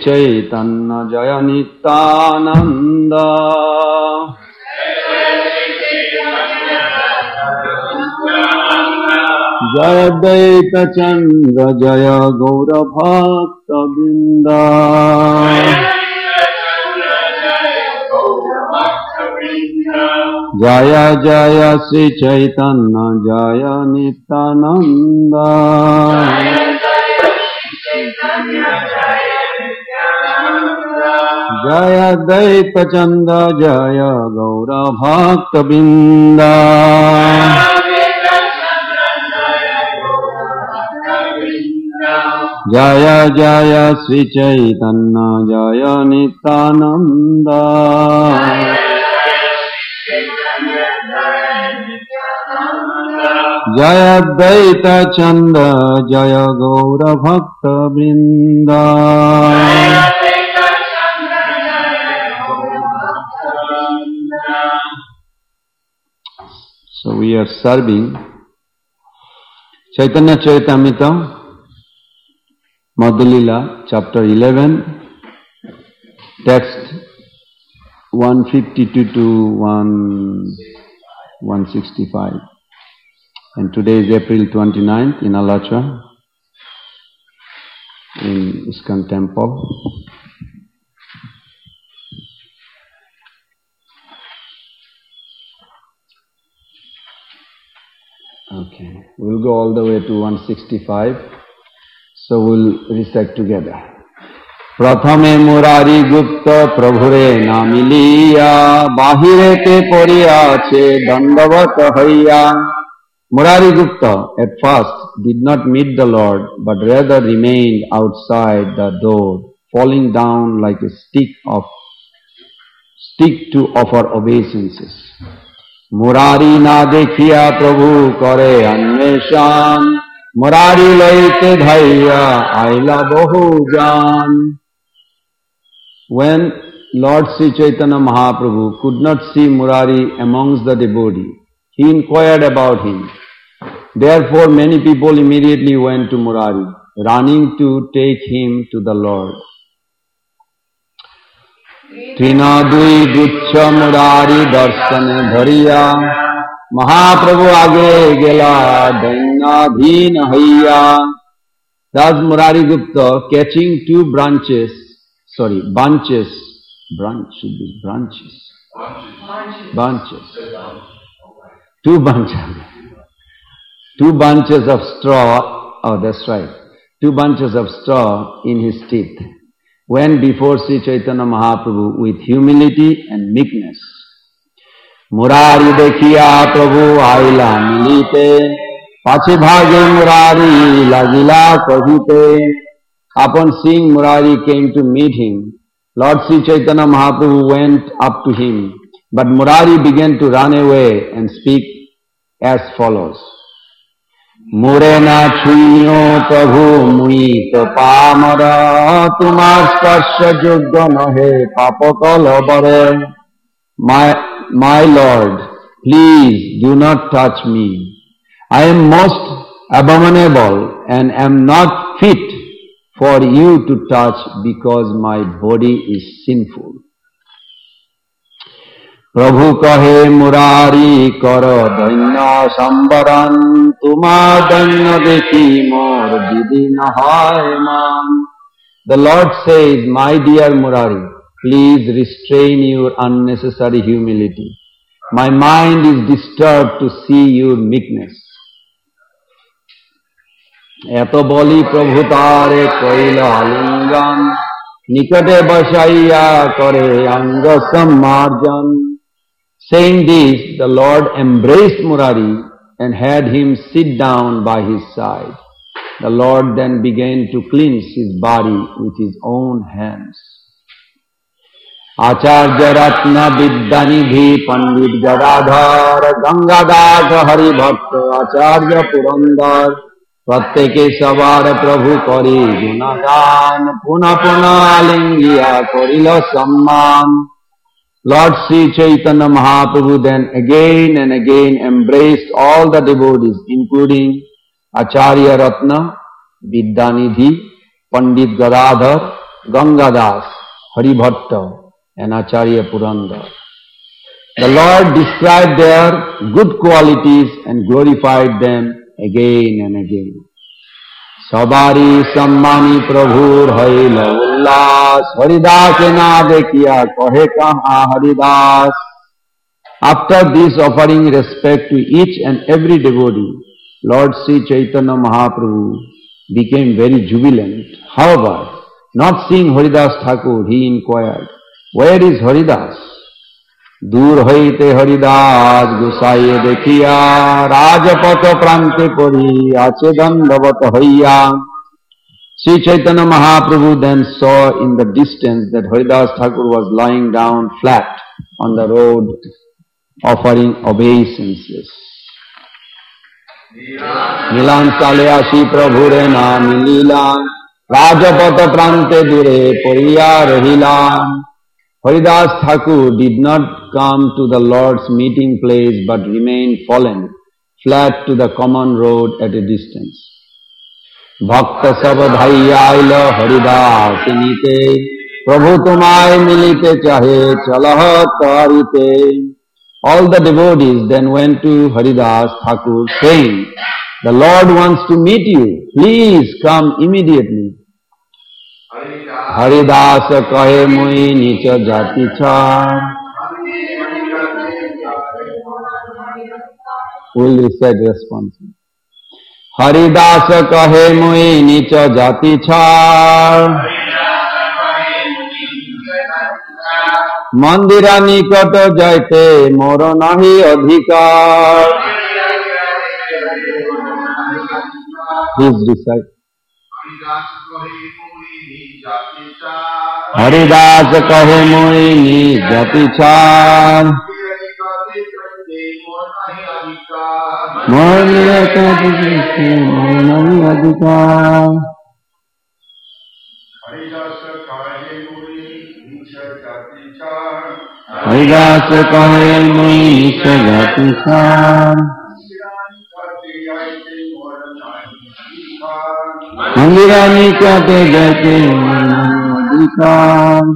Chaitanya Jaya Nityananda. Jaya Advaita Chandra Jaya Gaura Bhakta Vrinda. Jaya Jaya Sri Chaitanya Jaya Nityananda. Jaya Advaita Chandra Jaya Gaura Bhakta Vrinda. Jaya Jaya Sri Chaitanya Jaya Nityananda. Jaya Advaita Chandra Jaya Gaura Bhakta Vrinda. So we are serving Chaitanya Charitamrita, Madhulila, chapter 11, text 152 to 165. And today is April 29th in Alachua, in ISKCON temple. Okay, we'll go all the way to 165. So we'll recite together. Prathame Murari Gupta Prabhure Namiliya Bahirete Poriyache Dandavata Hayya. Murari Gupta at first did not meet the Lord, but rather remained outside the door, falling down like a stick to offer obeisances. Murari na dekhiya Prabhu kare anveshan. Murari laite dhaiya aila bahu jan. When Lord Sri Chaitanya Mahaprabhu could not see Murari amongst the devotees, he inquired about him. Therefore many people immediately went to Murari, running to take him to the Lord. Trinadui Guccha Murari Darshane Dhariya Mahaprabhu Age Gela Dainadhin Hayya. Thus Murari Gupta, catching two bunches of straw in his teeth, went before Sri Chaitanya Mahaprabhu with humility and meekness. Murari dekhiya Prabhu aila milite, pache bhage Murari lagila kahite. Upon seeing Murari came to meet him, Lord Sri Chaitanya Mahaprabhu went up to him, but Murari began to run away and speak as follows. Murena chuyo Prabhu mui to pamara, tumar sparsha yogya nahe papakala bare. My Lord, please do not touch me. I am most abominable and am not fit for you to touch because my body is sinful. Prabhu kahe Murari karo danya sambaran, tuma danya dekhi mor didi nahai man. The Lord says, my dear Murari, please restrain your unnecessary humility. My mind is disturbed to see your meekness. Eto boli Prabhu tare koila alingan, nikate basaiya kare anga sammarjan. Saying this, the Lord embraced Murari and had him sit down by his side. The Lord then began to cleanse his body with his own hands. Acharya Ratna Vidyanidhi Pandit Gadadhar Gangadhar Hari Bhakta Acharya Purandar Pratyeke Savar Prabhu Kori Gunagan Puna Puna Alingiya Korila Samman. Lord Sri Chaitanya Mahaprabhu then again and again embraced all the devotees, including Acharya Ratna, Vidyanidhi, Pandit Gadadhar, Gangadas, Haribhatta, and Acharya Purandar. The Lord described their good qualities and glorified them again and again. Sabari sammani prabhur haila ullas, Haridas na dekhiya kahe kaha Haridas. After this, offering respect to each and every devotee, Lord Sri Chaitanya Mahaprabhu became very jubilant. However, not seeing Haridas Thakur, he inquired, "Where is Haridas?" Dur hoite Haridas Gosaiye dekhiya, Rajapatha prante pori ache dandavat hoiya. Sri Chaitanya Mahaprabhu then saw in the distance that Haridas Thakur was lying down flat on the road offering obeisances. Milan sale ashi prabhure naam leelan, Rajapatha prante dure poriya rahilan. Haridas Thakur did not come to the Lord's meeting place but remained fallen flat to the common road at a distance. Bhakta sab bhai aila Haridas nite, Prabhu tumai milite chahe chalah tarite. All the devotees then went to Haridas Thakur saying, "The Lord wants to meet you. Please come immediately." Haridas kahe mui nicha jati char. We'll recite response. Haridas kahe mui nicha jati char. Mandira nikata jaite mora nahi adhikar. Please recite. Haridas kahe mui ni jati char. Mandira nikata jaite mora nahi adhikar. Haridas kahe mui nicha jati char. Mandira nikate jaite adhikar.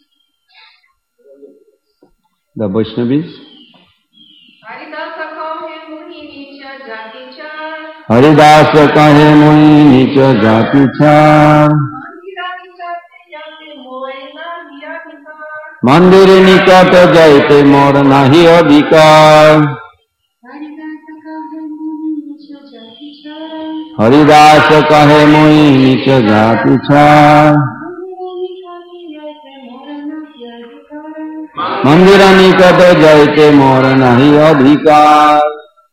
The Vaishnavis. Haridas kahe mui nicha jati char. Haridas kahe mui nicha jati char. मंदिर निकट जाइते मोर नाही अधिकार. हरिदास कहे मुई नीच जाति छार. मंदिर निकट जाइते मोर नाही अधिकार.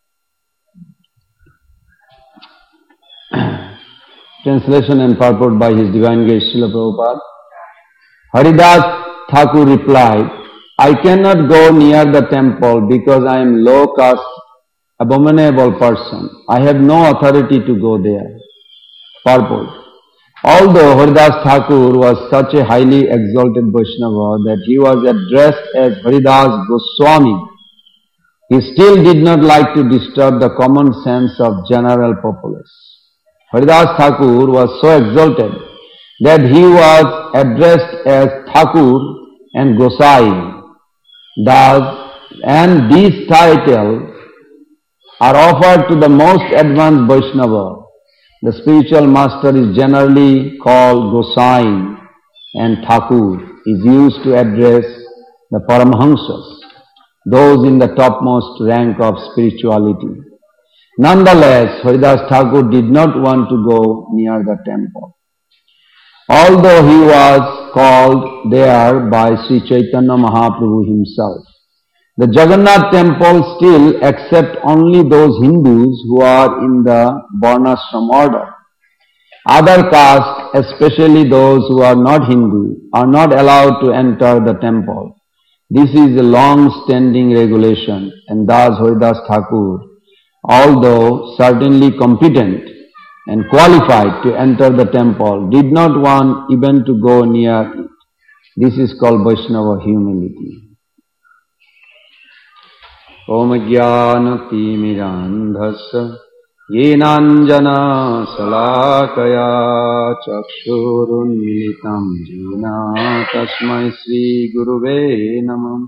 Translation and purport by His Divine Grace Srila Prabhupada. Haridas Thakur replied, "I cannot go near the temple because I am low caste, abominable person. I have no authority to go there." Purport. Although Haridas Thakur was such a highly exalted Vaishnava that he was addressed as Haridas Goswami, he still did not like to disturb the common sense of general populace. Haridas Thakur was so exalted that he was addressed as Thakur and Gosai. Thus, and these titles are offered to the most advanced Vaishnava. The spiritual master is generally called Gosai, and Thakur is used to address the Paramahamsas, those in the topmost rank of spirituality. Nonetheless, Haridas Thakur did not want to go near the temple. Although he was called there by Sri Chaitanya Mahaprabhu himself, the Jagannath temple still accepts only those Hindus who are in the Varnashram order. Other castes, especially those who are not Hindu, are not allowed to enter the temple. This is a long-standing regulation, and thus Haridas Thakur, although certainly competent and qualified to enter the temple, did not want even to go near it. This is called Vaishnava humility. Om Jnana Timirandhasya येनाञ्जना शलाकया चक्षुरुन्मिलितं येन तस्मै श्रीगुरुवे नमः।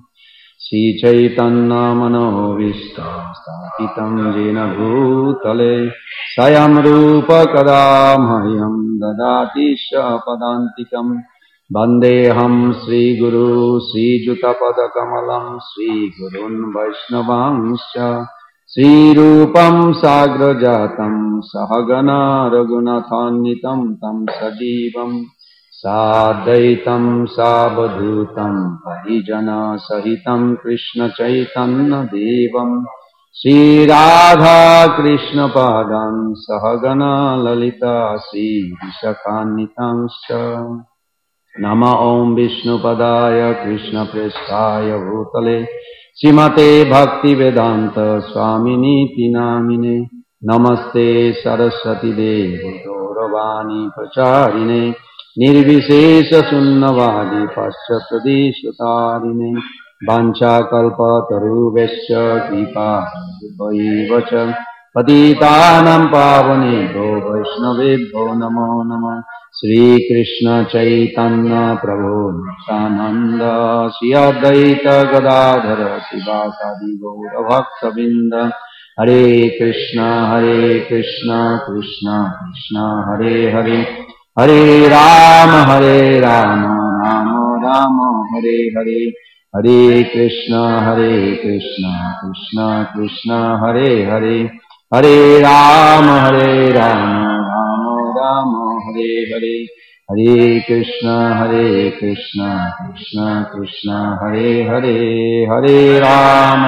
श्रीचैतन्यमनोभीष्टं स्थापितं येन भूतले स्वयं रूप कदा मह्यं ददाति पदान्तिकम्। वन्देऽहं श्रीगुरु श्रीयुतपदकमलं श्रीगुरून् वैष्णवांश्च श्रीरूपं साग्रजातं सहगना रघुनाथान्वितं तं सजीवं साद्वैतं सावधूतं परिजनसहितं कृष्णचैतन्यदेवं श्रीराधा कृष्णपादां सहगना ललिता श्रीविशाखान्वितांश्च। नमः ॐ विष्णुपदाय कृष्णप्रेष्ठाय भूतले श्रीमते भक्तिवेदांत स्वामिनीति नामिने। नमस्ते सरस्वती देवी गौरवाणी प्रचारिणे निर्विशेष शून्यवादी पाश्चात्यदेशतारिणे। वाञ्छाकल्पतरुभ्यश्च कृपावैव च पतितानां पावनेभ्यो वैष्णवेभ्यो नमो नमः। श्री कृष्ण चैतन्य प्रभु नित्यानंद श्री अद्वैत गदाधर शिवासादि गौर भक्तवृंद। हरे कृष्ण कृष्ण कृष्ण हरे हरे हरे राम राम राम हरे हरे। हरे कृष्ण कृष्ण कृष्ण हरे हरे हरे राम राम राम हरे हरे। हरे Krishna Krishna Krishna Hare Hare Hare Ram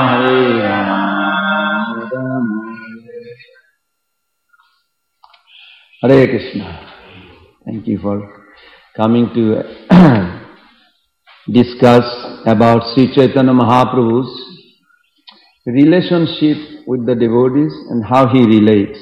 Ram. Hare Krishna. Thank you for coming to discuss about Sri Chaitanya Mahaprabhu's relationship with the devotees and how he relates.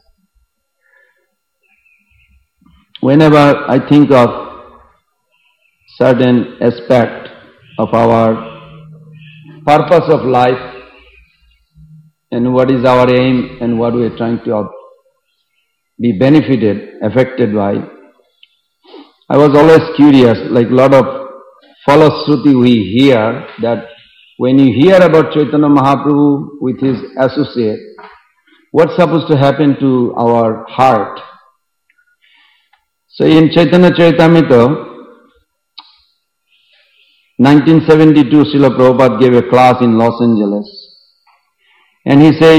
Whenever I think of certain aspect of our purpose of life and what is our aim and what we are trying to be benefited, affected by, I was always curious, like a lot of falashruti we hear, that when you hear about Chaitanya Mahaprabhu with his associate, what's supposed to happen to our heart? So in Chaitanya Charitamrita, 1972, Srila Prabhupada gave a class in Los Angeles, and he said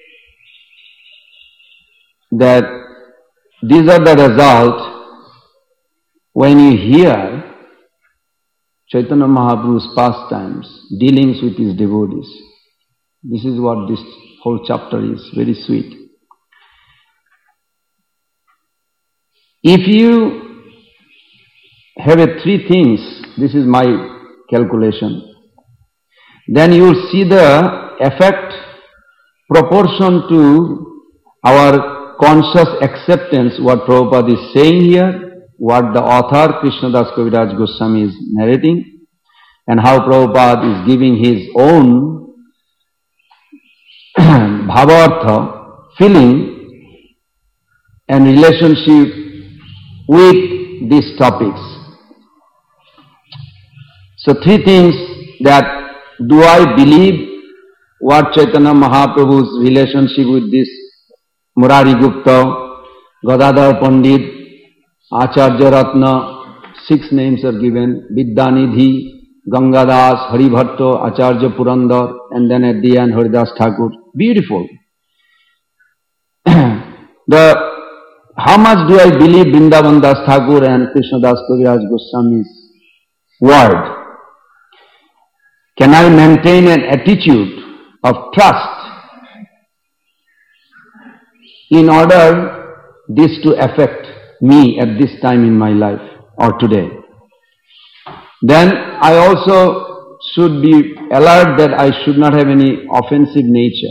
that these are the result when you hear Chaitanya Mahaprabhu's pastimes, dealings with his devotees. This is what this whole chapter is, very sweet. If you have three things, this is my calculation, then you will see the effect proportion to our conscious acceptance, what Prabhupada is saying here, what the author Krishnadas Kaviraj Goswami is narrating, and how Prabhupada is giving his own bhavartha, feeling and relationship with these topics. So three things, that do I believe what Chaitanya Mahaprabhu's relationship with this Murari Gupta, Gadadhar Pandit, Acharya Ratna, 6 names are given, Vidyanidhi, Gangadas, Haribhatto, Acharya Purandar, and then at the end Haridas Thakur. Beautiful. How much do I believe Vrindavan Das Thakur and Krishnadas Kaviraj Goswami's word? Can I maintain an attitude of trust in order this to affect me at this time in my life or today? Then I also should be alert that I should not have any offensive nature.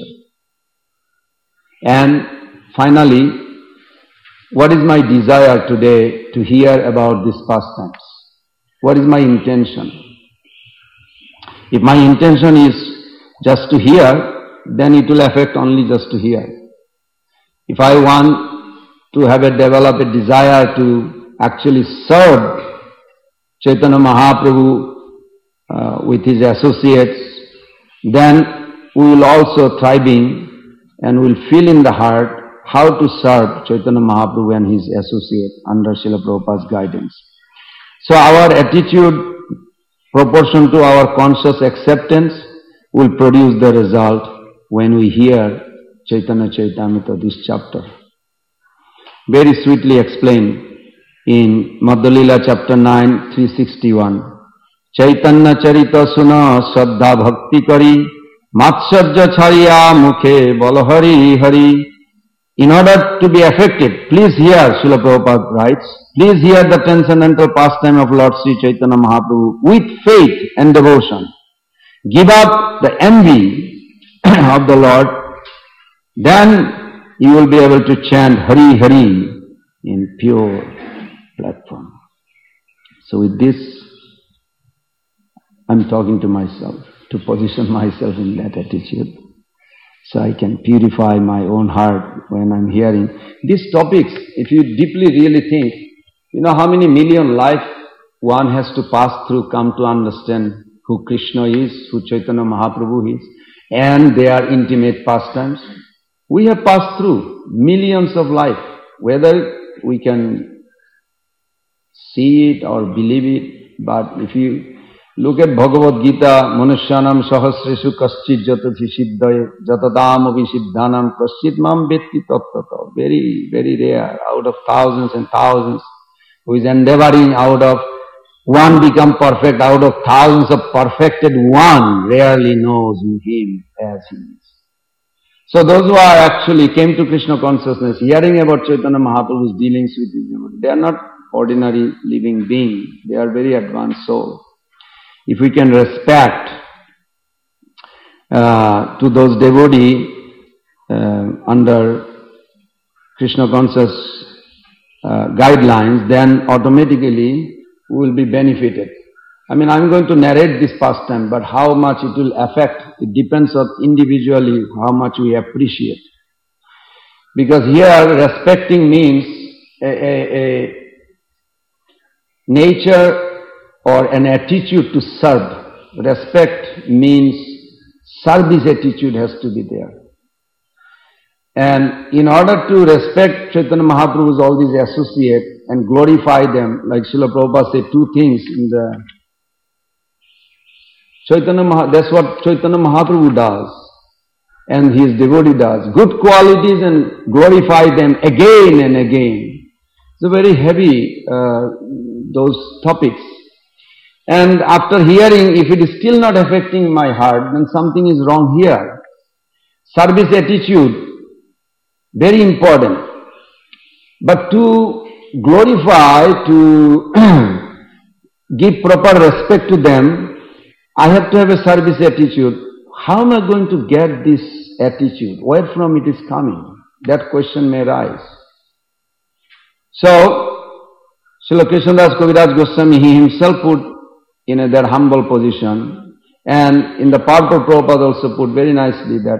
And finally, what is my desire today to hear about these pastimes? What is my intention? If my intention is just to hear, then it will affect only just to hear. If I want to develop a desire to actually serve Chaitanya Mahaprabhu with his associates, then we will also striving and will feel in the heart how to serve Chaitanya Mahaprabhu and his associates under Srila Prabhupada's guidance. So our attitude, proportion to our conscious acceptance, will produce the result when we hear Chaitanya Charitamrita, this chapter. Very sweetly explained in Madhya-lila chapter 9, 361. Chaitanya Charita Suna Shraddha Bhakti Kari Matsarja Chariya Mukhe Balahari Hari. In order to be effective, please hear, Srila Prabhupada writes, please hear the transcendental pastime of Lord Sri Chaitanya Mahaprabhu with faith and devotion. Give up the envy of the Lord, then you will be able to chant Hari Hari in pure platform. So with this, I'm talking to myself, to position myself in that attitude, so I can purify my own heart when I'm hearing these topics. If you deeply really think, you know how many million lives one has to pass through, come to understand who Krishna is, who Chaitanya Mahaprabhu is, and their intimate pastimes. We have passed through millions of lives, whether we can see it or believe it, but if you look at Bhagavad Gita, Manushyanam Sahasresu Kaschit Jatati Siddhaye Jatadam Abhisiddhanam Kaschit Mam Vetti Tattata. Very, very rare, out of thousands and thousands, who is endeavoring out of one become perfect, out of thousands of perfected, one rarely knows him as he is. So those who are actually came to Krishna consciousness, hearing about Chaitanya Mahaprabhu's dealings with his devotee, they are not ordinary living beings, they are very advanced souls. If we can respect to those devotees under Krishna conscious guidelines, then automatically we will be benefited. I mean, I'm going to narrate this pastime, but how much it will affect, it depends on individually how much we appreciate. Because here respecting means a nature or an attitude to serve. Respect means service attitude has to be there. And in order to respect Chaitanya Mahaprabhu's all these associates and glorify them, like Srila Prabhupada said two things in the that's what Chaitanya Mahaprabhu does and his devotee does. Good qualities and glorify them again and again. It's very heavy, those topics. And after hearing, if it is still not affecting my heart, then something is wrong here. Service attitude, very important. But to glorify, to give proper respect to them, I have to have a service attitude. How am I going to get this attitude? Where from it is coming? That question may arise. So, Srila Krishnadas Kaviraj Goswami, he himself put in their humble position, and in the Purport Prabhupada also put very nicely that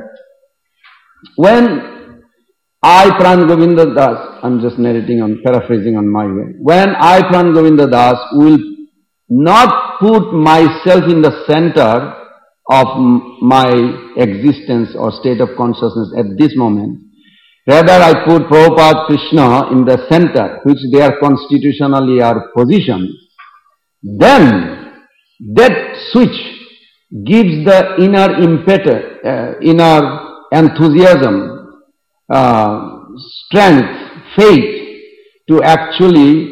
when I, Pran Govinda Das, I'm just narrating on, paraphrasing on my way, when I, Pran Govinda Das, will not put myself in the center of my existence or state of consciousness at this moment, rather I put Prabhupada, Krishna in the center, which they are constitutionally are positioned, then that switch gives the inner impetus, inner enthusiasm, strength, faith to actually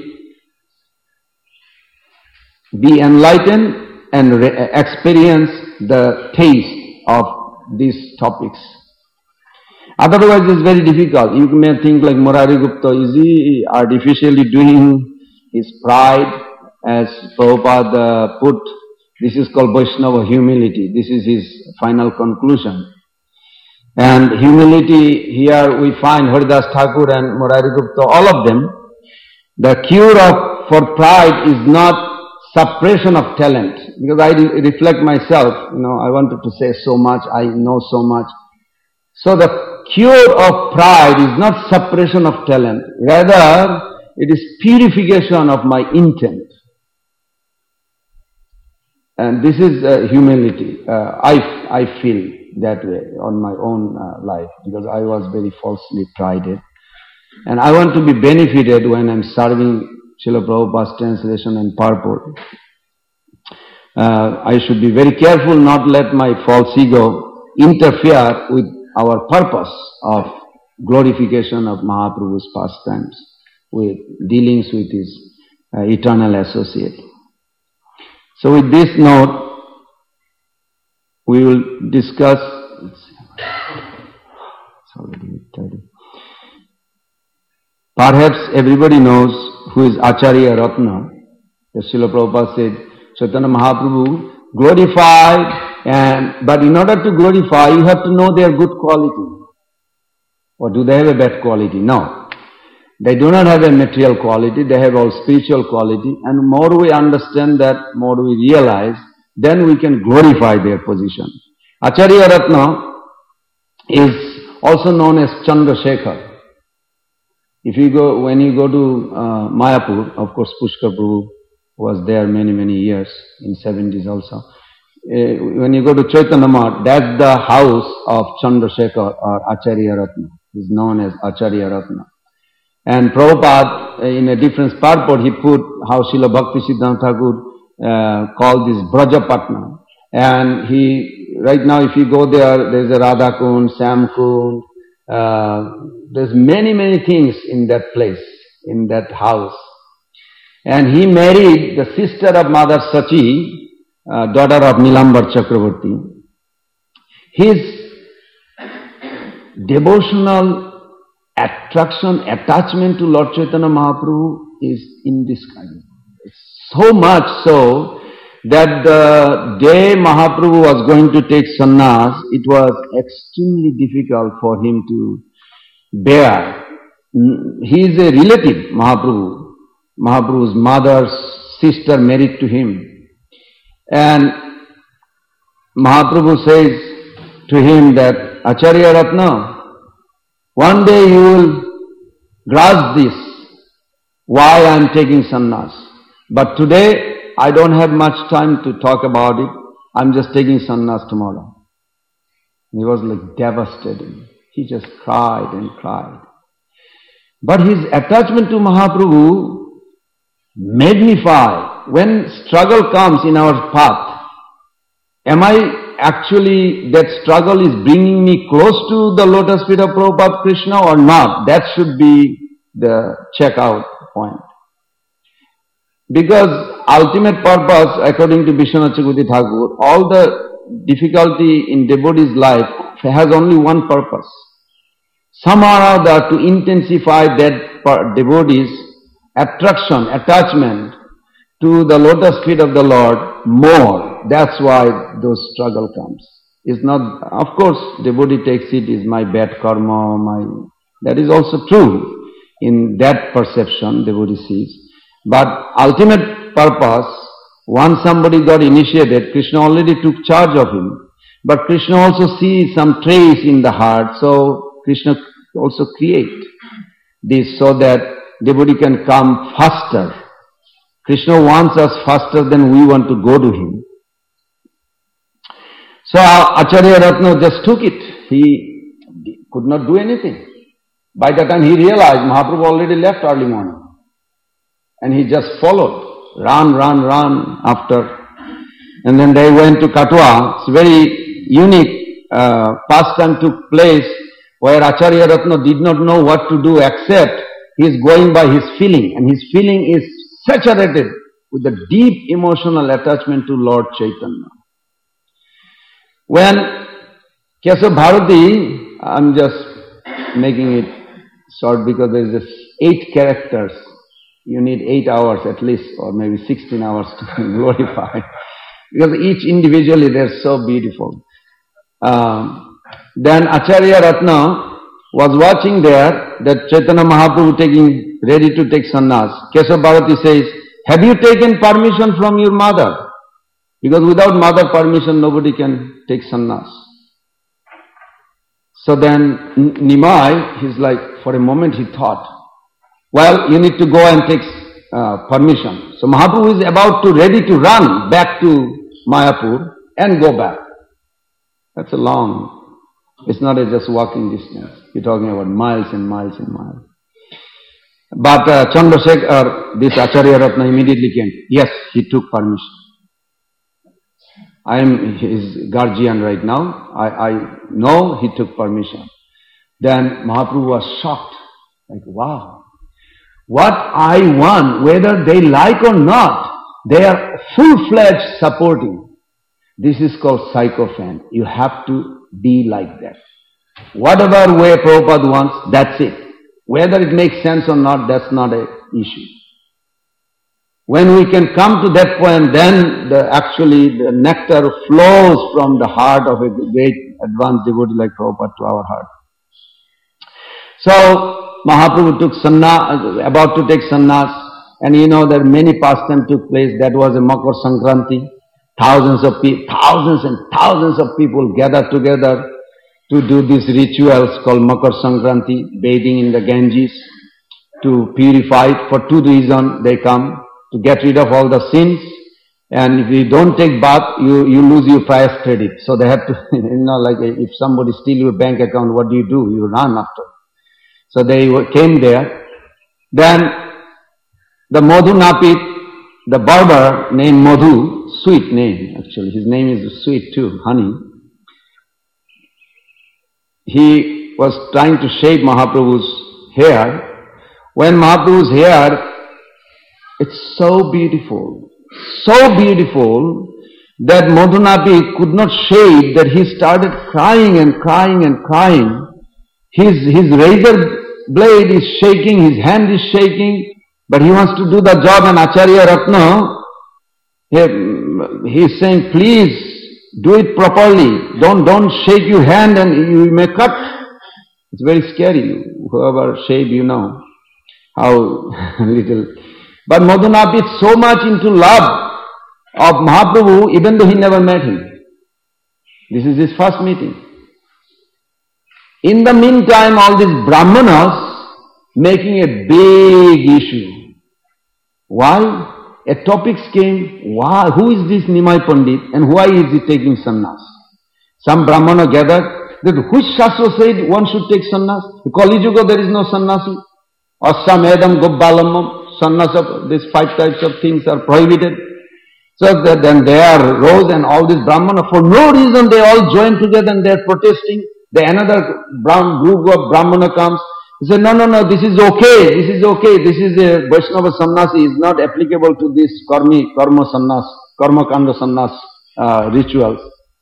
be enlightened and experience the taste of these topics. Otherwise it's very difficult. You may think like Murari Gupta, is he artificially doing his pride? As Prabhupada put, this is called Vaishnava humility. This is his final conclusion. And humility, here we find Haridas Thakur and Murari Gupta, all of them, the cure for pride is not suppression of talent. Because I reflect myself, I wanted to say so much, I know so much. So the cure of pride is not suppression of talent. Rather, it is purification of my intent. And this is humility. I feel that way on my own life because I was very falsely prided. And I want to be benefited when I'm serving Srila Prabhupada's translation and purport. I should be very careful not let my false ego interfere with our purpose of glorification of Mahaprabhu's pastimes, with dealings with his eternal associate. So with this note, we will discuss. It's already 30. Perhaps everybody knows who is Acharya Ratna. As Srila Prabhupada said, Chaitanya Mahaprabhu glorified, but in order to glorify, you have to know their good quality. Or do they have a bad quality? No. They do not have a material quality, they have all spiritual quality, and more we understand that, more we realize, then we can glorify their position. Acharya Ratna is also known as Chandrasekhar. When you go to Mayapur, of course Pushkar Prabhu was there many years, in 70s also. When you go to Chaitanya Math, that's the house of Chandrasekhar or Acharya Ratna. He's known as Acharya Ratna. And Prabhupada, in a different purport, he put how Srila Bhakti Siddhanta Thakur called this Brajapatna. And right now if you go there's a Radha Kund, Sam Kund, there's many things in that place, in that house. And he married the sister of Mother Sachi, daughter of Nilambar Chakravarti. His devotional attachment to Lord Chaitanya Mahaprabhu is indescribable. So much so that the day Mahaprabhu was going to take sannyas, it was extremely difficult for him to bear. He is a relative, Mahaprabhu. Mahaprabhu's mother's sister married to him. And Mahaprabhu says to him that, Acharya Ratna, one day you will grasp this, why I am taking sannyas. But today, I don't have much time to talk about it. I'm just taking sannyas tomorrow. He was like devastated. He just cried and cried. But his attachment to Mahaprabhu magnify. When struggle comes in our path, am I actually, that struggle is bringing me close to the lotus feet of Prabhupada Krishna or not? That should be the check-out point. Because ultimate purpose, according to Vishwanath Chakravarti Thakur, all the difficulty in devotee's life has only one purpose. Somehow or other to intensify that devotee's attraction, attachment to the lotus feet of the Lord more. That's why those struggle comes. It's not, of course, devotee takes it is my bad karma, that is also true. In that perception, devotee sees. But ultimate purpose, once somebody got initiated, Krishna already took charge of him. But Krishna also sees some trace in the heart, so Krishna also create this so that devotee can come faster. Krishna wants us faster than we want to go to him. So Acharya Ratna just took it. He could not do anything. By the time he realized Mahaprabhu already left early morning. And he just followed. Run after. And then they went to Katwa. It's a very unique pastime took place where Acharya Ratna did not know what to do except he is going by his feeling. And his feeling is saturated with the deep emotional attachment to Lord Chaitanya. When Keshav Bharati, I'm just making it short because there is just 8 characters. You need 8 hours at least, or maybe 16 hours to glorify. Because each individually they're so beautiful. Then Acharya Ratna was watching there that Chaitanya Mahaprabhu ready to take sannyas. Keshav Bharati says, have you taken permission from your mother? Because without mother permission, nobody can take sannyas. So then Nimai, he's like, for a moment he thought, well, you need to go and take permission. So Mahaprabhu is about to ready to run back to Mayapur and go back. That's a long, it's not a just walking distance. You're talking about miles and miles and miles. But Chandrasekhar, this Acharya Ratna immediately came. Yes, he took permission. I am his guardian right now. I know he took permission. Then Mahaprabhu was shocked. Like, wow. What I want, whether they like or not, they are full-fledged supporting. This is called sycophant. You have to be like that. Whatever way Prabhupada wants, that's it. Whether it makes sense or not, that's not an issue. When we can come to that point, then actually the nectar flows from the heart of a great advanced devotee like Prabhupada to our heart. So Mahaprabhu took sannyas, about to take sannyas, and you know that many pastimes took place. That was a Makar Sankranti. Thousands and thousands of people gathered together to do these rituals called Makar Sankranti, bathing in the Ganges, to purify it. For two reasons they come. To get rid of all the sins, and if you don't take bath, you lose your pious credit. So they have to, like if somebody steals your bank account, what do? You run after. So they came there. Then the Madhu Napit, the barber named Madhu, sweet name actually, his name is sweet too, honey. He was trying to shave Mahaprabhu's hair. When Mahaprabhu's hair, it's so beautiful that Madhunapi could not shave, that he started crying and crying and crying. His razor blade is shaking, his hand is shaking, but he wants to do the job, and Acharya Ratna, he is saying, please do it properly, don't shake your hand and you may cut. It's very scary. Whoever shave, you know how little. But Madhunapi is so much into love of Mahaprabhu, even though he never met him. This is his first meeting. In the meantime, all these Brahmanas making a big issue. Why? A topic came, why? Who is this Nimai Pandit and why is he taking sannyas? Some Brahmana gathered, that which Shastra said one should take sannyas? In Kali Yuga there is no sannyasi. Asamedam Gobbalamam. Sannyasa, these 5 types of things are prohibited. So then they are rose and all these Brahmana, for no reason they all join together and they are protesting. Then another group of Brahmana comes. They say, no, this is okay, this is a Vaishnava sannyasi, is not applicable to this karma kanda sannyas rituals.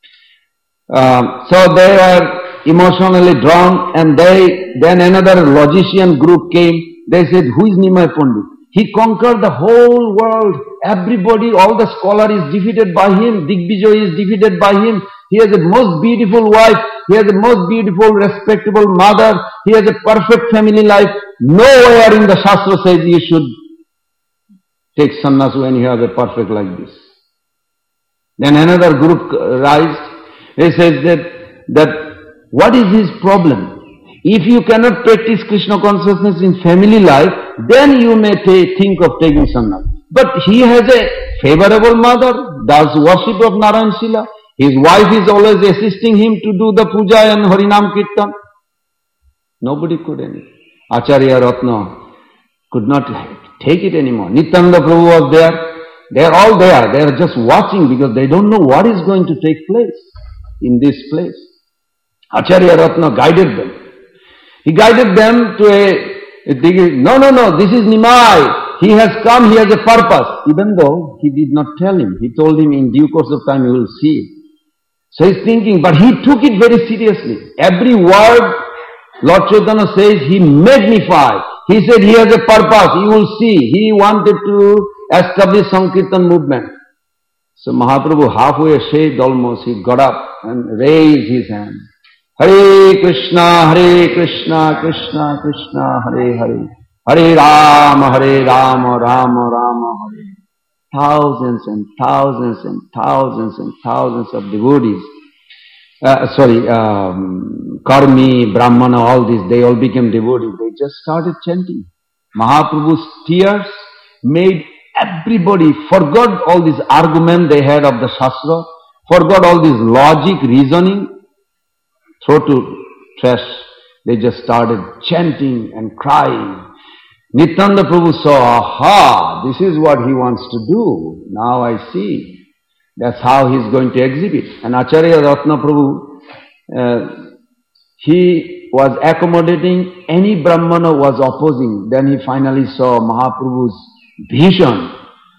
So they are emotionally drawn, and then another logician group came. They said, who is Nimai Pandit? He conquered the whole world. Everybody, all the scholar is defeated by him. Digvijoy is defeated by him. He has the most beautiful wife. He has the most beautiful, respectable mother. He has a perfect family life. Nowhere in the Shastra says you should take sannyas when you have a perfect like this. Then another group rised. He says that what is his problem? If you cannot practice Krishna consciousness in family life, then you may think of taking sannyas. But he has a favorable mother, does worship of Narayan Shila. His wife is always assisting him to do the puja and Harinam Kirtan. Nobody could any. Acharya Ratna could not take it anymore. Nityananda Prabhu was there. They are all there. They are just watching because they don't know what is going to take place in this place. Acharya Ratna guided them. He guided them to no, this is Nimai. He has come, he has a purpose. Even though he did not tell him. He told him in due course of time you will see. So he's thinking, but he took it very seriously. Every word Lord Chaitanya says, he magnified. He said he has a purpose, you will see. He wanted to establish Sankirtan movement. So Mahaprabhu halfway shaved almost, he got up and raised his hand. Hare Krishna, Krishna Krishna, Hare Hare. Hare Rama, Rama Rama, Hare. Thousands and thousands and thousands and thousands of devotees, Karmi, Brahmana, all these, they all became devotees. They just started chanting. Mahaprabhu's tears made everybody forgot all this argument they had of the Shastra, forgot all this logic, reasoning, throw to trash. They just started chanting and crying. Nityananda Prabhu saw, aha, this is what he wants to do. Now I see. That's how he's going to exhibit. And Acharya Ratna Prabhu, he was accommodating any Brahmana was opposing. Then he finally saw Mahaprabhu's vision.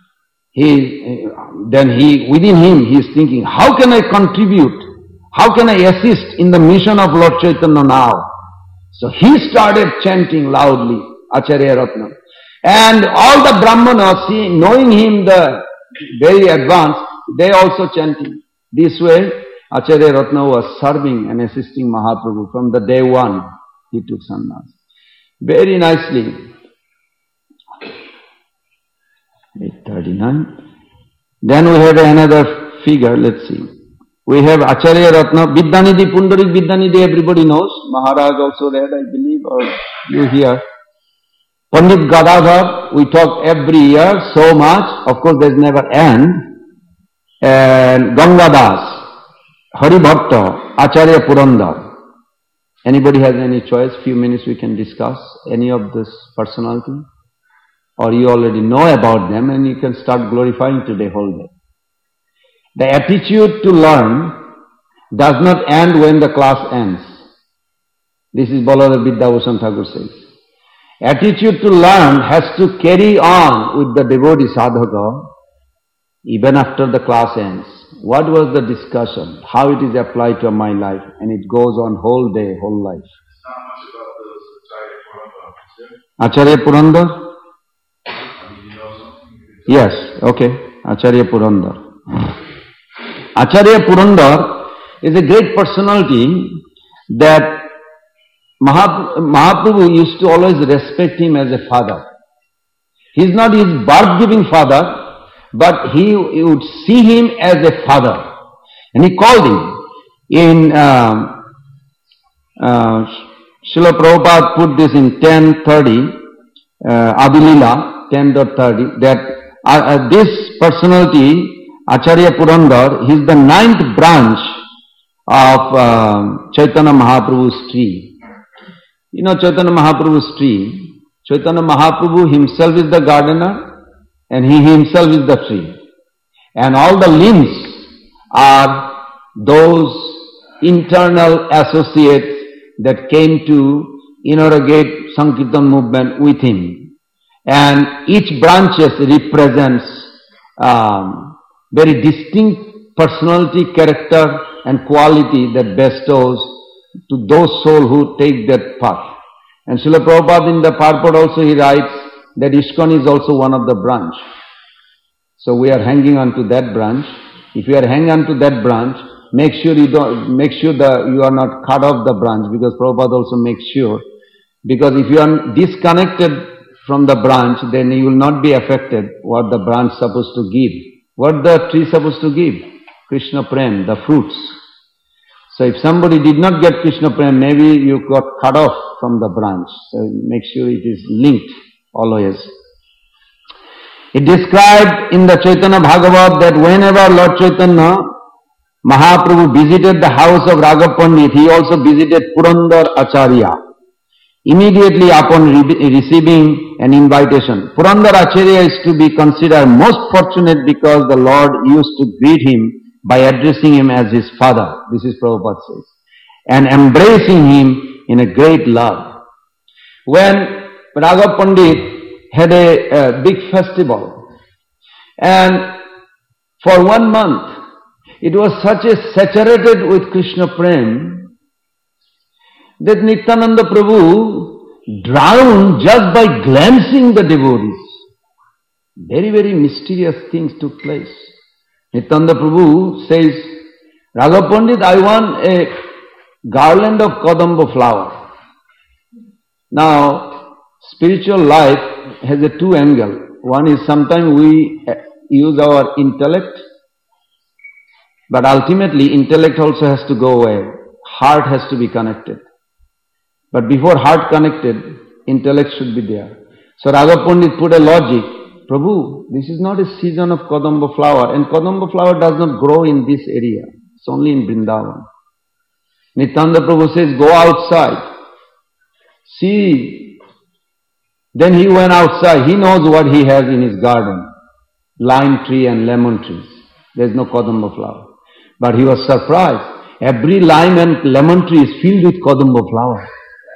Within him, he is thinking, how can I contribute? How can I assist in the mission of Lord Chaitanya now? So he started chanting loudly, Acharya Ratna. And all the Brahmanas, knowing him the very advanced, they also chanting. This way, Acharya Ratna was serving and assisting Mahaprabhu from the day one he took sannyas. Very nicely. 839. Then we have another figure, let's see. We have Acharya Ratna, Vidyanidhi, Pundarik Vidyanidhi, everybody knows. Maharaj also read, I believe, or you hear. Pandit Gadadhar, we talk every year so much, of course there's never end. And Gangadas, Hari Bhatta, Acharya Purandar. Anybody has any choice? Few minutes we can discuss any of this personality. Or you already know about them and you can start glorifying today whole day. The attitude to learn does not end when the class ends. This is Baladev Vidyabhushan Thakur says. Attitude to learn has to carry on with the devotee sadhaka even after the class ends. What was the discussion? How it is applied to my life? And it goes on whole day, whole life. It's not much about those Acharya Acharya Purandar. Purandar? Yes, okay. Acharya Purandar. Acharya Purandar is a great personality that Mahaprabhu used to always respect him as a father. He is not his birth-giving father, but he would see him as a father. And he called him. In Srila Prabhupada put this in 1030, Adilila 10.30, that this personality, Acharya Purandar, he is the 9th branch of Chaitanya Mahaprabhu's tree. You know Chaitanya Mahaprabhu's tree. Chaitanya Mahaprabhu himself is the gardener and he himself is the tree. And all the limbs are those internal associates that came to inaugurate Sankirtan movement with him. And each branches represents very distinct personality, character and quality that bestows to those souls who take that path. And Srila Prabhupada in the purport also he writes that ISKCON is also one of the branch. So we are hanging on to that branch. If you are hanging on to that branch, make sure you are not cut off the branch, because Prabhupada also makes sure. Because if you are disconnected from the branch, then you will not be affected what the branch is supposed to give. What the tree is supposed to give? Krishna Prem, the fruits. So if somebody did not get Krishna Prem, maybe you got cut off from the branch. So make sure it is linked always. It described in the Chaitanya Bhagavat that whenever Lord Chaitanya Mahaprabhu visited the house of Raghav Pandit, he also visited Purandar Acharya. Immediately upon receiving an invitation, Purandar Acharya is to be considered most fortunate because the Lord used to greet him by addressing him as his father. This is Prabhupada says. And embracing him in a great love. When Raghav Pandit had a big festival, and for 1 month, it was such a saturated with Krishna Prem that Nityananda Prabhu drowned just by glancing the devotees. Very, very mysterious things took place. Nityananda Prabhu says, Raghav Pandit, I want a garland of Kadamba flower. Now, spiritual life has a two angle. One is sometimes we use our intellect, but ultimately intellect also has to go away. heart has to be connected. But before heart connected, intellect should be there. So Raghav Pandit put a logic. Prabhu, this is not a season of Kadamba flower, and Kadamba flower does not grow in this area. It's only in Vrindavan. Nityananda Prabhu says, go outside. See. Then he went outside. He knows what he has in his garden. Lime tree and lemon trees. There's no Kadamba flower. But he was surprised. Every lime and lemon tree is filled with Kadamba flower.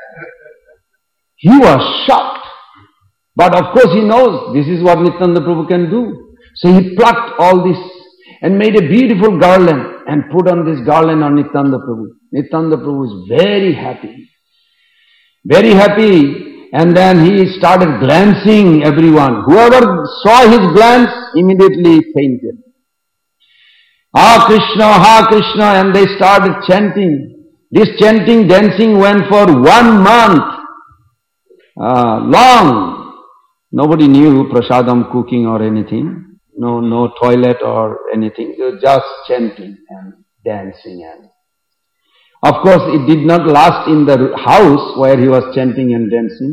He was shocked. But of course he knows this is what Nityananda Prabhu can do. So he plucked all this and made a beautiful garland and put on this garland on Nityananda Prabhu. Nityananda Prabhu is very happy. Very happy. And then he started glancing everyone. Whoever saw his glance immediately fainted. Ha Krishna, and they started chanting. This chanting, dancing went for 1 month. Long. Nobody knew prasadam cooking or anything. No toilet or anything. They were just chanting and dancing. And of course, it did not last in the house where he was chanting and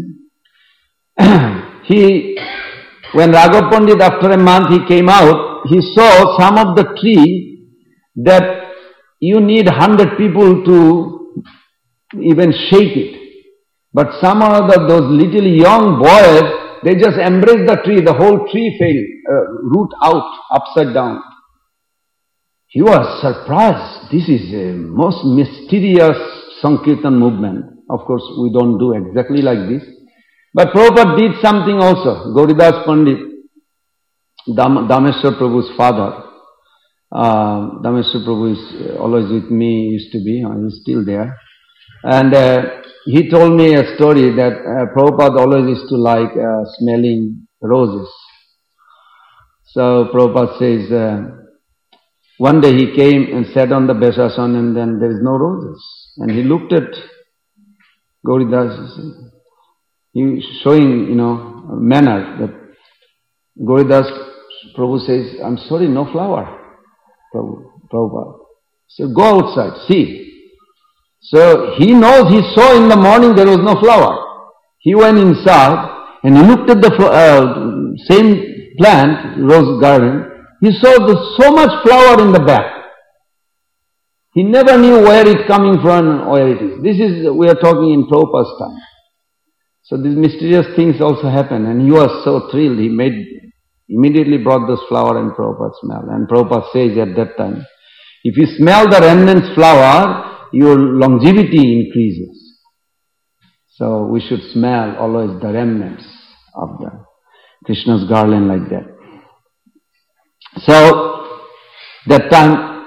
dancing. When Raghav Pandit, after a month, he came out, he saw some of the tree that you need 100 people to even shake it. But some of those little young boys, they just embraced the tree. The whole tree fell, root out, upside down. He was surprised. This is a most mysterious Sankirtan movement. Of course, we don't do exactly like this. But Prabhupada did something also. Gauridas Pandit, Dameshwar Prabhu's father. Dameshwar Prabhu is always with me, used to be. He's still there. And he told me a story that Prabhupada always used to like smelling roses. So Prabhupada says, one day he came and sat on the Beshasan and then there is no roses. And he looked at Gauridas, he showing, manner that Gauridas Prabhu says, I'm sorry, no flower. Prabhupada. So go outside, see. So he knows, he saw in the morning there was no flower. He went inside and he looked at the same plant, rose garden. He saw so much flower in the back. He never knew where it's coming from and where it is. We are talking in Prabhupada's time. So these mysterious things also happen, and he was so thrilled. He immediately brought those flower and Prabhupada smell. And Prabhupada says at that time, if you smell the remnants flower, your longevity increases. So we should smell always the remnants of the Krishna's garland like that. So that time,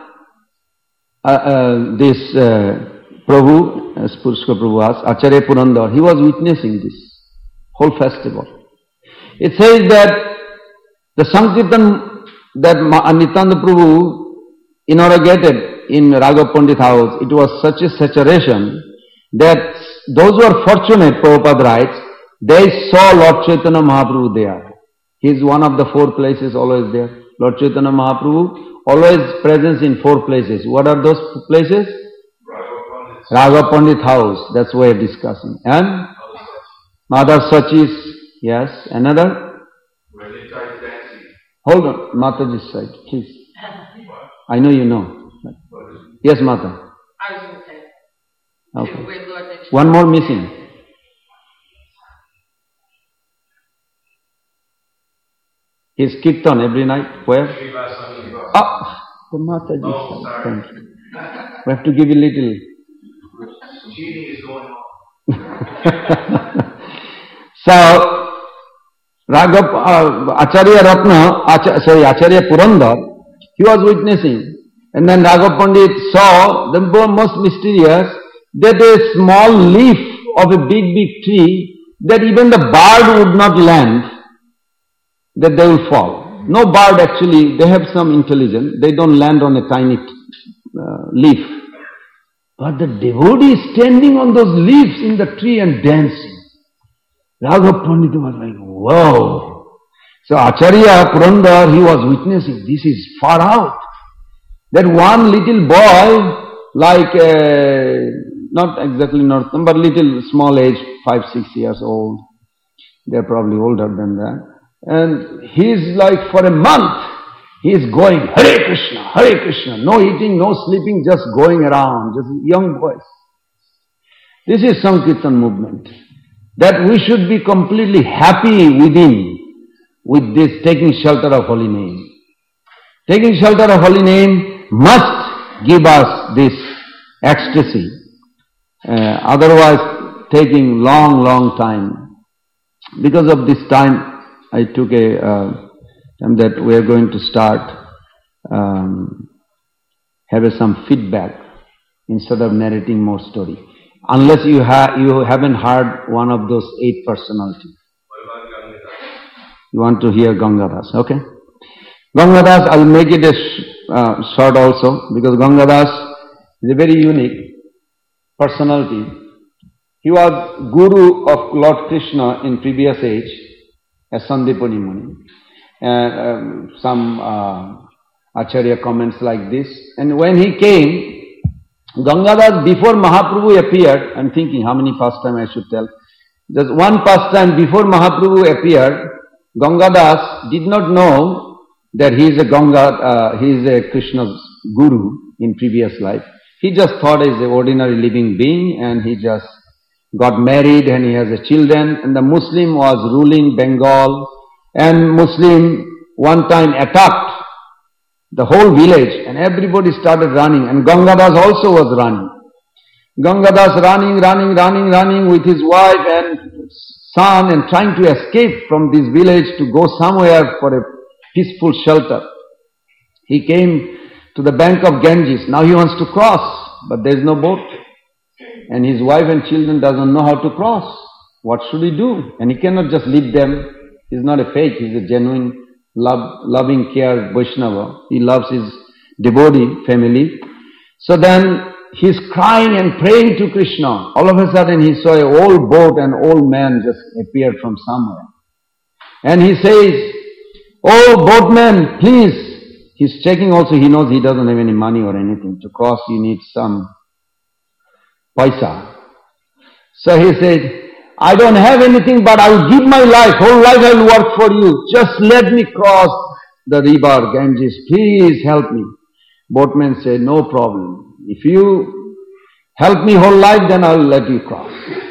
this Prabhu, as Purushka Prabhu asked, Acharya Purandar, he was witnessing this whole festival. It says that the Sankirtan that Nityananda Prabhu inaugurated in Raghav Pandit house, it was such a saturation that those who are fortunate, Prabhupada writes, they saw Lord Chaitanya Mahaprabhu there. He is one of the 4 places always there. Lord Chaitanya Mahaprabhu always presents in 4 places. What are those places? Raghav Pandit house, that's why we're discussing. And Mother Sachis, yes. Another? Hold on, Mataji's side, please. I know you know. Yes, Mata. I was going to say. Okay. One more missing. His kirtan every night. Where? The Mataji side. Thank you. We have to give you a little. Cheating is going on. So, Acharya Acharya Purandar, he was witnessing. And then Raghav Pandit saw the most mysterious, that a small leaf of a big tree, that even the bird would not land, that they will fall. No bird actually, they have some intelligence, they don't land on a tiny leaf. But the devotee is standing on those leaves in the tree and dancing. Raghav Pandit was like, wow. So Acharya Purandar, he was witnessing, this is far out. That one little boy like not exactly Northam, but little small age, 5-6 years old. They're probably older than that. And he's like for a month, he's going, Hare Krishna, no eating, no sleeping, just going around, just young boys. This is Sankirtan movement. That we should be completely happy within with this taking shelter of holy name. Taking shelter of holy name must give us this ecstasy. Otherwise, taking long time. Because of this time, I took a time that we are going to start have some feedback instead of narrating more story. Unless you haven't heard one of those 8 personalities. You want to hear Gangadas, okay? Gangadas, I'll make it a short also, because Gangadas is a very unique personality. He was guru of Lord Krishna in previous age, as Sandipani Muni. Some Acharya comments like this. And when he came, Gangadas, before Mahaprabhu appeared, I'm thinking how many pastime I should tell. Just one pastime before Mahaprabhu appeared, Gangadas did not know that he is a Krishna's guru in previous life. He just thought he is an ordinary living being, and he just got married and he has a children. And the Muslim was ruling Bengal, and Muslim one time attacked the whole village, and everybody started running, and Gangadas also was running. Gangadas running with his wife and son, and trying to escape from this village to go somewhere for a peaceful shelter. He came to the bank of Ganges. Now he wants to cross, but there is no boat. And his wife and children doesn't know how to cross. What should he do? And he cannot just leave them. He's not a fake, he's a genuine loving care Vaishnava. He loves his devotee family. So then he's crying and praying to Krishna. All of a sudden he saw an old boat and old man just appeared from somewhere. And he says, "Oh boatman, please." He's checking also, he knows he doesn't have any money or anything. To cross you need some paisa. So he said, "I don't have anything, but I will give my life, whole life I will work for you. Just let me cross the river Ganges. Please help me." Boatman said, "No problem. If you help me whole life, then I will let you cross."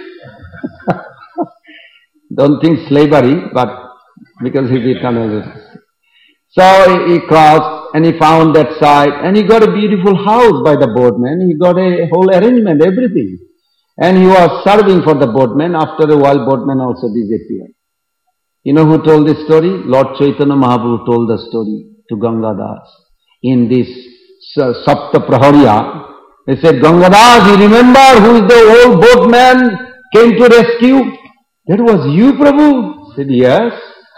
Don't think slavery, but because he became a... So he crossed and he found that site, and he got a beautiful house by the boatman. He got a whole arrangement, everything. And he was serving for the boatman. After a while, boatman also disappeared. You know who told this story? Lord Chaitanya Mahaprabhu told the story to Gangadas in this Sapta Prahariya. He said, "Gangadas, you remember who is the old boatman came to rescue? That was you, Prabhu?" He said, "Yes."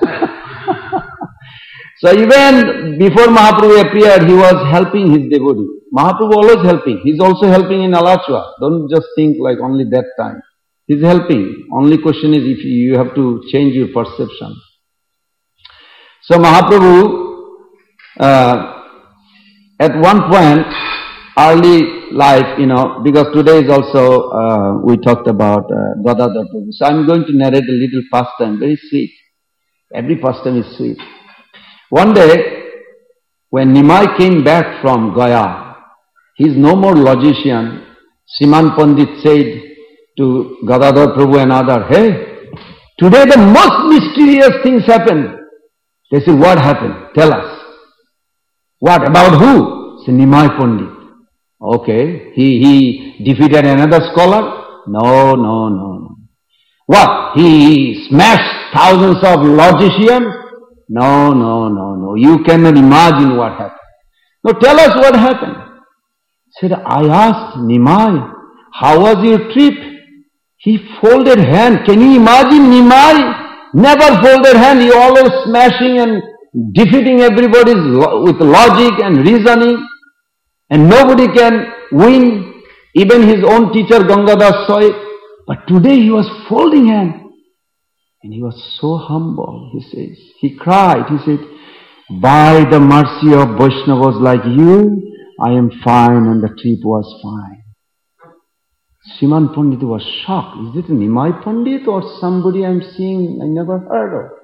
So even before Mahaprabhu appeared, he was helping his devotee. Mahaprabhu always helping. He's also helping in Alachua. Don't just think like only that time. He's helping. Only question is if you have to change your perception. So Mahaprabhu, at one point, early life, because today is also, we talked about Gadadhar Prabhu. So I'm going to narrate a little pastime, very sweet. Every pastime is sweet. One day, when Nimai came back from Gaya, he is no more logician. Siman Pandit said to Gadadhar Prabhu and other, "Hey, today the most mysterious things happened." They said, "What happened? Tell us." "What? About who?" Said, "Nimai Pandit." "Okay, he defeated another scholar?" No. "What? He smashed thousands of logicians?" No. You cannot imagine what happened. "No, tell us what happened." Said, "I asked Nimai, how was your trip? He folded hand. Can you imagine Nimai? Never folded hand. He always smashing and defeating everybody with logic and reasoning. And nobody can win. Even his own teacher Gangadas saw it. But today he was folding hand. And he was so humble, he says. He cried, he said, "By the mercy of Vaishnavas like you, I am fine and the trip was fine. Sriman Pandit was shocked. Is it Nimai Pandit or somebody I'm seeing I never heard of?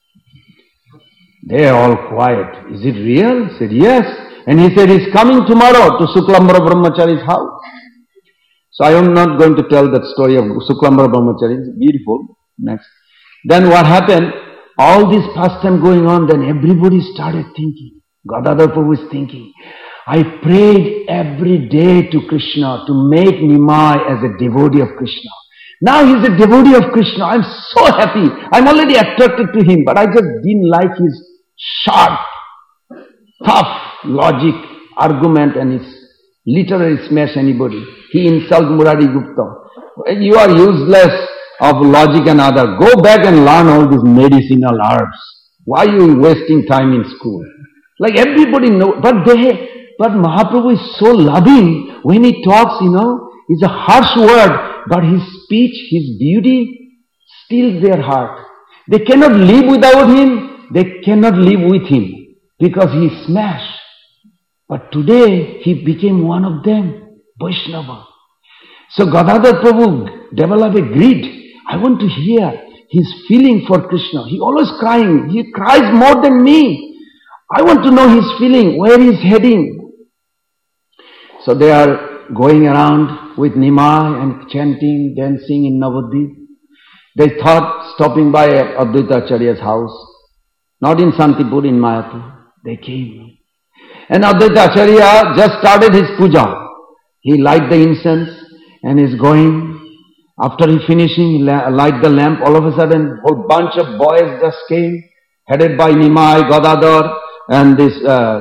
They are all quiet. Is it real? He said, yes. And he said, he's coming tomorrow to Suklambara Brahmachari's house. So I am not going to tell that story of Suklambara Brahmachari. It's beautiful. Next. Then what happened? All this pastime going on, then everybody started thinking. Gadadhar Prabhu is thinking, I prayed every day to Krishna to make Nimai as a devotee of Krishna. Now he's a devotee of Krishna. I'm so happy. I'm already attracted to him, but I just didn't like his sharp, tough logic, argument, and his literally smash anybody. He insulted Murari Gupta. You are useless of logic and other. Go back and learn all these medicinal herbs. Why are you wasting time in school? Like everybody knows, but Mahaprabhu is so loving. When he talks, it's a harsh word, but his speech, his beauty, steals their heart. They cannot live without him. They cannot live with him because he is smashed. But today, he became one of them, Vaishnava. So Gadadhar Prabhu developed a greed. I want to hear his feeling for Krishna. He always crying. He cries more than me. I want to know his feeling, where he is heading. So they are going around with Nimai and chanting, dancing in Navadvip. They thought stopping by Advaita Acharya's house, not in Santipur, in Mayapur. They came. And Advaita Acharya just started his puja. He light the incense and is going. After he finishing, he light the lamp. All of a sudden, a whole bunch of boys just came, headed by Nimai, Gadadhar, and this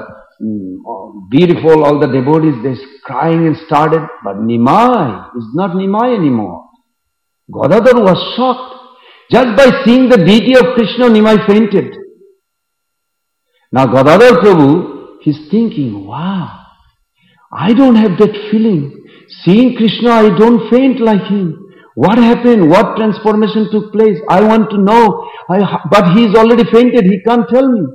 beautiful, all the devotees, they crying and started. But Nimai is not Nimai anymore. Gadadhar was shocked. Just by seeing the deity of Krishna, Nimai fainted. Now Gadadhar Prabhu, he's thinking, wow, I don't have that feeling. Seeing Krishna, I don't faint like him. What happened? What transformation took place? I want to know. But he's already fainted. He can't tell me.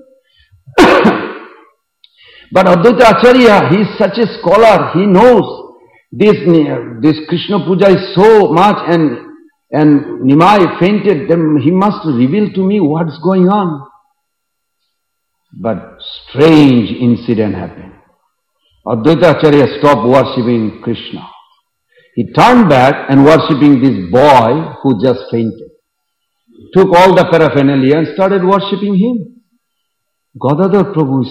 But Advaita Acharya, he is such a scholar. He knows this Krishna puja is so much and Nimai fainted. Then he must reveal to me what's going on. But strange incident happened. Advaita Acharya stopped worshipping Krishna. He turned back and worshipping this boy who just fainted. Took all the paraphernalia and started worshipping him. Gadadhar Prabhu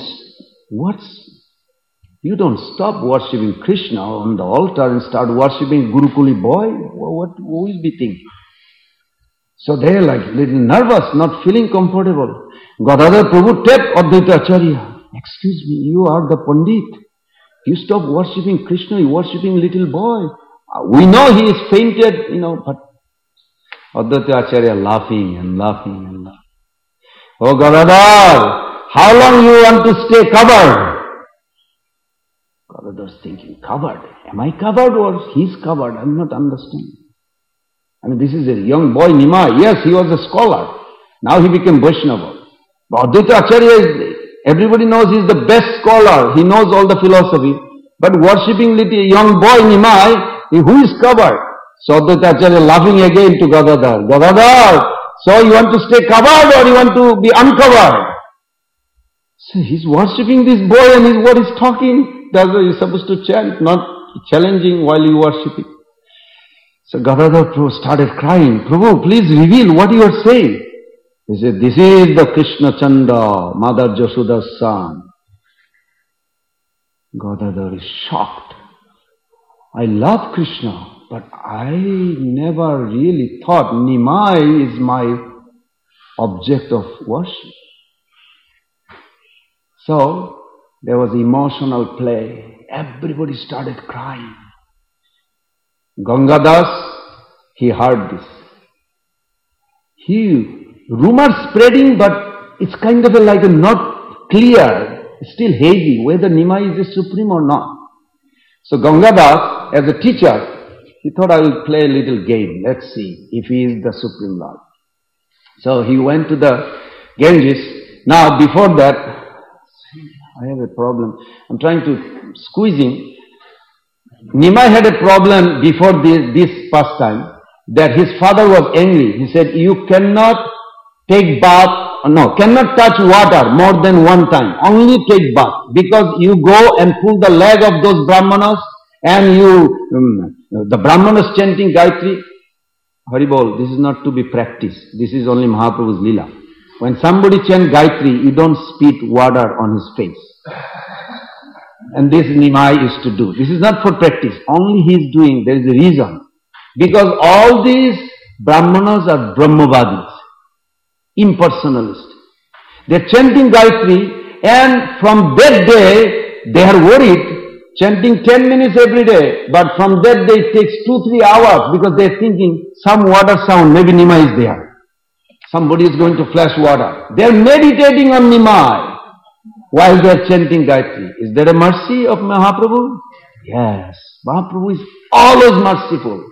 you don't stop worshipping Krishna on the altar and start worshipping Gurukuli boy? Who will be thinking? So they're like little nervous, not feeling comfortable. Gadadhar Prabhu tapped Advaita Acharya. Excuse me, you are the Pandit. You stop worshipping Krishna, you worshipping little boy. We know he is fainted, but Advaita Acharya laughing and laughing and laughing. Oh Gadadhar, how long you want to stay covered? Gadadhar's thinking, covered? Am I covered or he's covered? I'm not understanding. This is a young boy, Nimai. Yes, he was a scholar. Now he became Vaishnava. But Advaita Acharya everybody knows he's the best scholar. He knows all the philosophy. But worshipping little young boy, Nimai, who is covered? So Advaita Acharya laughing again to Gadadhar. Gadadhar, so you want to stay covered or you want to be uncovered? So he's worshipping this boy and what he's talking. That's why you're supposed to chant, not challenging while you worshiping. So Gadadhar Prabhu started crying. Prabhu, please reveal what you are saying. He said, this is the Krishna Chanda, Mother Jashoda's son. Gadadhar is shocked. I love Krishna, but I never really thought Nimai is my object of worship. So there was emotional play. Everybody started crying. Gangadas, he heard this. Rumors spreading, but it's kind of like not clear, still hazy, whether Nimai is the supreme or not. So Gangadas, as a teacher, he thought, I will play a little game. Let's see if he is the Supreme Lord. So he went to the Ganges. Now before that, I have a problem. I'm trying to squeezing. Nimai had a problem before this pastime, that his father was angry. He said, you cannot take bath, cannot touch water more than one time. Only take bath. Because you go and pull the leg of those Brahmanas and the Brahmanas chanting Gayatri. Haribol, this is not to be practiced. This is only Mahaprabhu's Leela. When somebody chants Gayatri, you don't spit water on his face. And this Nimai used to do. This is not for practice. Only he is doing. There is a reason. Because all these Brahmanas are Brahmavadis, impersonalists. They are chanting Gayatri, and from that day, they are worried, chanting 10 minutes every day, but from that day it takes 2-3 hours, because they are thinking, some water sound, maybe Nimai is there. Somebody is going to flash water. They are meditating on Nimai while they are chanting Gayatri. Is there a mercy of Mahaprabhu? Yes. Mahaprabhu is always merciful.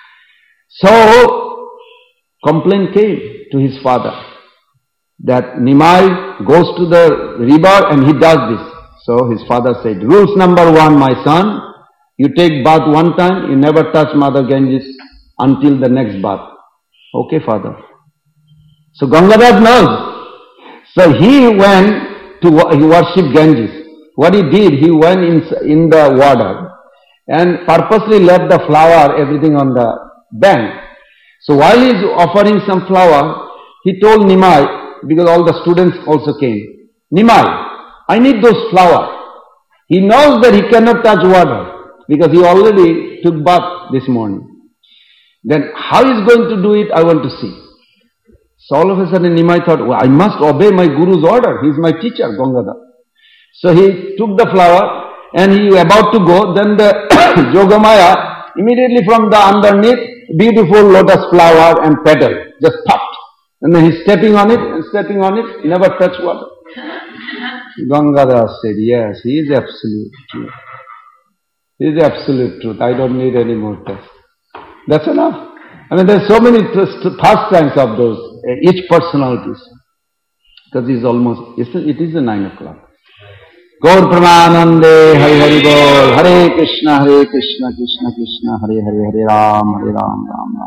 So, complaint came to his father that Nimai goes to the river and he does this. So his father said, rules number 1, my son, you take bath one time, you never touch Mother Ganges until the next bath. Okay, father. So Gangadhar knows. So he went to worship Ganges. What he did, he went in the water and purposely left the flower, everything on the bank. So while he is offering some flower, he told Nimai, because all the students also came, Nimai, I need those flowers. He knows that he cannot touch water because he already took bath this morning. Then how he is going to do it, I want to see. So all of a sudden Nimai thought, well, I must obey my Guru's order. He is my teacher, Gangadhar. So he took the flower and he was about to go. Then the Yogamaya, immediately from the underneath, beautiful lotus flower and petal, just popped. And then he's stepping on it, never touched water. Gangadhar said, yes, he is absolute truth. He is absolute truth. I don't need any more tests. That's enough. I mean, there's so many pastimes of those, each personalities. Because it is 9 o'clock. Gaur Pramanande, Hari Hari Bol, Hare Krishna, Krishna Krishna, Hare Hare, Hare Ram, Ram Ram.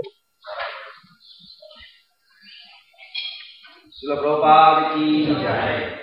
Srila Prabhupada ki jai.